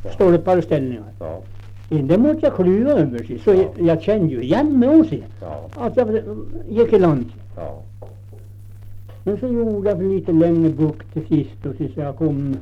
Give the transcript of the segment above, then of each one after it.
stolpar och ställningar. Ja. Det måste jag klyva över sig, så jag kände ju igen mig också. Ja. Att jag gick i land. Ja. Men så gjorde jag lite längre bukt till sist och så jag kom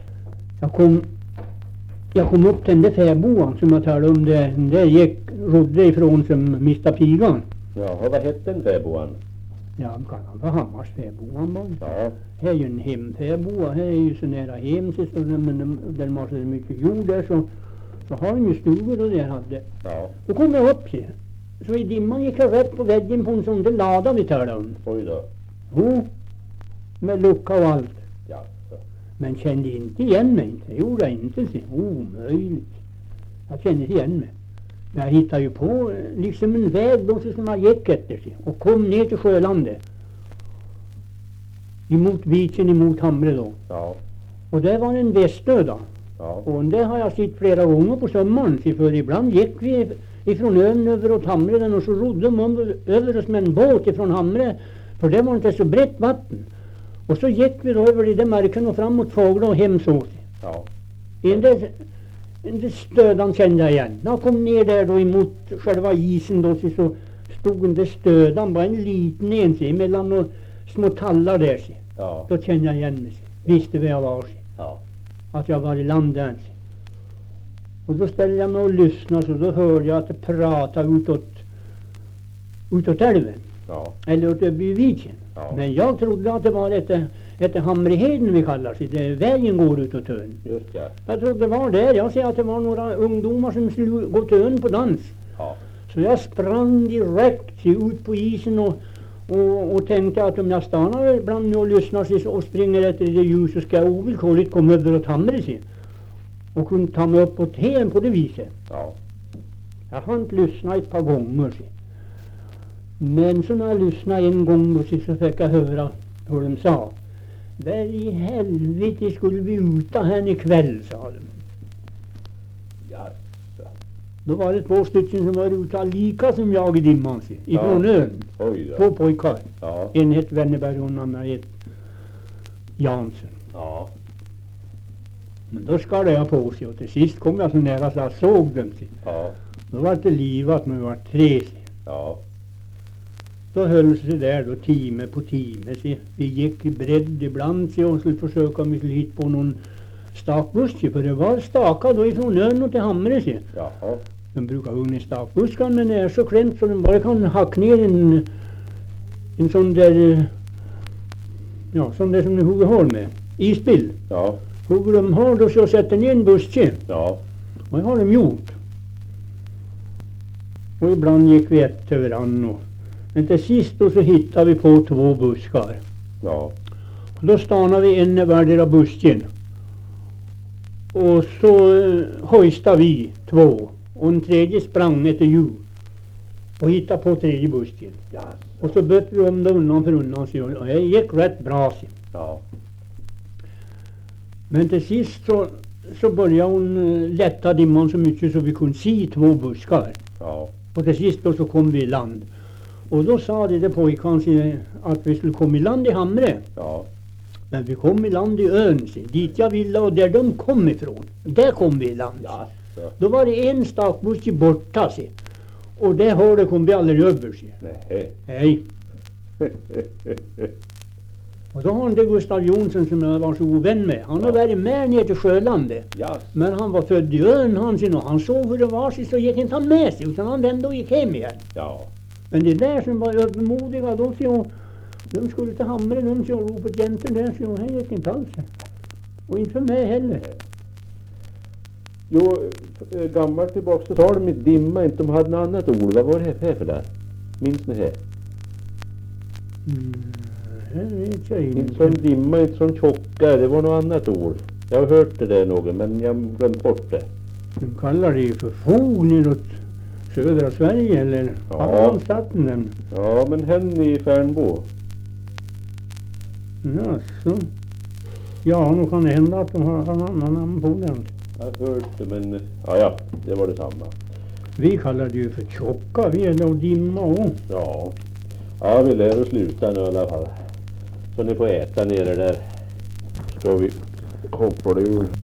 upp till den där fäboan som jag talade om. Det rodde ifrån som mista pigan. Ja, vad hette den fäboan? Ja, kan han vara Hammars fäboan bara. Ja. Här är ju en hemfäboa, här är ju så nära hem så men där man har så mycket jord där så har de ju stugor och det hade. Ja. Då kom jag upp till. Så i dimman gick jag rätt på väggen på en sån där lada vi talade om. Oj då. Jo, med lucka och allt. Ja. Men kände inte igen mig inte. Det gjorde jag inte. Omöjligt. Jag kände inte igen mig. Men jag hittade ju på liksom en väg då som jag gick efter sig. Och kom ner till Sjölandet. Emot beachen emot Hamre då. Ja. Och där var en västö då. Ja. Och det har jag sett flera gånger på sommaren. För ibland gick vi ifrån ön över åt Hamre och så rodde man över oss med en båt ifrån Hamre. För det var inte så brett vatten. Och så gick vi då över i den marken och fram mot Fågla och hem så. Ja. Den där stödan kände jag igen. När jag kom ner där då emot själva isen då så stod den där stödan bara en liten ense mellan några små tallar där. Ja. Då kände jag igen mig. Visste vad jag var. Ja. Att jag var i landet. Och då ställde jag mig och lyssnade så då hörde jag att det pratade utåt älven. Ja. Eller åt Öbyviken. Ja. Men jag trodde att det var ett Hamreheden vi kallar sig. Det vägen går utåt ön. Just ja. Jag trodde det var där. Jag ser att det var några ungdomar som skulle gå till ön på dans. Ja. Så jag sprang direkt ut på isen och tänkte att om jag stannar ibland och lyssnar och springer efter det ljus så ska jag ovillkorligt komma över och Hamre sig. Och kunde ta mig upp på ten på det viset. Ja. Jag hann inte lyssna ett par gånger. Men så när jag lyssnade en gång så fick jag höra hur de sa. Där i helvete skulle vi uta här ikväll, sa de. Ja. Då var det 2 stycken som var ute lika som jag i dimman. Ifrån ön. Oj då. 2 pojkar. Ja. En hette Wennerberg och en annan hette Jansson. Ja. Men då skar jag på sig och till sist kom jag så nära så jag såg dem. Ja. Då var det livat men vi var 3. Ja. Då höll sig där då timme på timme. Vi gick i bredd ibland och skulle försöka om vi skulle hitta på någon stakbuske. För det var stakar då ifrån ön och till Hamre. Jaha. De brukar hugga ner stakbuskan men det är så klämt så de bara kan hacka ner en sån där, ja, sån där som de hugger hål med. Isbill. Ja. Hugger de hål då så sätter ner en buske. Ja. Och det har de gjort. Och ibland gick vi ett över annan. Men till sist då så hittade vi på 2 buskar. Ja. Och då stannade vi en i vardera busken. Och så hojstade vi 2. Och en tredje sprang efter djur. Och hittade på 3:e busken. Ja. Och så bötte vi om det undan för undan. Och det gick rätt bra. Ja. Men till sist så började hon lätta dimman så mycket så vi kunde se 2 buskar. Ja. Och till sist då så kom vi i land. Och då sa det där pojkarna att vi skulle komma i land i Hamre. Ja. Men vi kom i land i ön, dit jag ville och där de kom ifrån. Där kom vi i land. Ja. Då var det en stakbuske borta. Och det hörde kom vi aldrig över. Nej. Nej. Och då har han det Gustav Jonsson som jag var så ovän med. Han har varit med ner till Sjölandet. Ja. Men han var född i ön och han såg hur det var så gick inte han med sig utan han vände och gick hem igen. Ja. Men det där som var övermodiga de skulle till Hamre de så ropade jänten där så här gick inte alls. Och inte för mig heller. Jo, gammalt tillbaka så tar de ett dimma inte de hade något annat ord. Vad var det här för där? Minns ni det? Det vet jag Inte inte. sån dimma, inte sån tjocka. Det var något annat ord. Jag har hört det där någon men jag glömde bort det. De kallar det ju för fog neråt södra Sverige eller Ja. Hallandstaten den. Ja, men hen i Färnbo. Jaså. Ja, nu kan det hända att de har en annan namn på den. Jag har hört det men ja, det var detsamma. Vi kallar det ju för tjocka, vi är då dimma och. Ja. Ja, vi lär oss sluta nu i alla fall. Så ni får äta nere där. Ska vi hoppa ur.